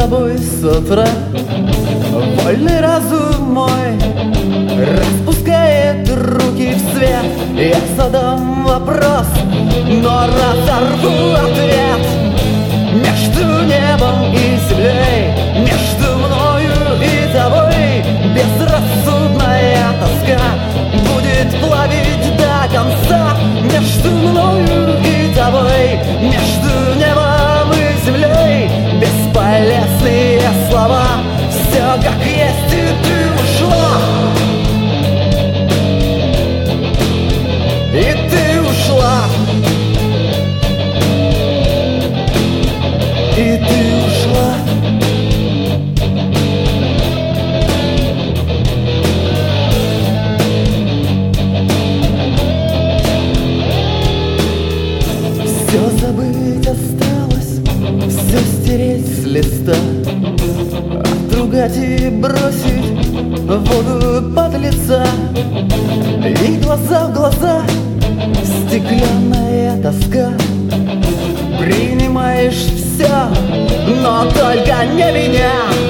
тобой с утра. Вольный разум мой распускает руки в свет. Я задам вопрос, но разорву ответ. Между небом и землей, между мною и тобой, безрассудная тоска будет плавить до конца. Между мною и тобой, между небом и землей, бесполезные слова. Все как есть, и ты ушла. И ты ушла. И ты ушла. Все забыть осталось, все стереть с листа, отругать и бросить в воду под лица. И глаза в глаза, стеклянная тоска. Принимаешь все, но только не меня.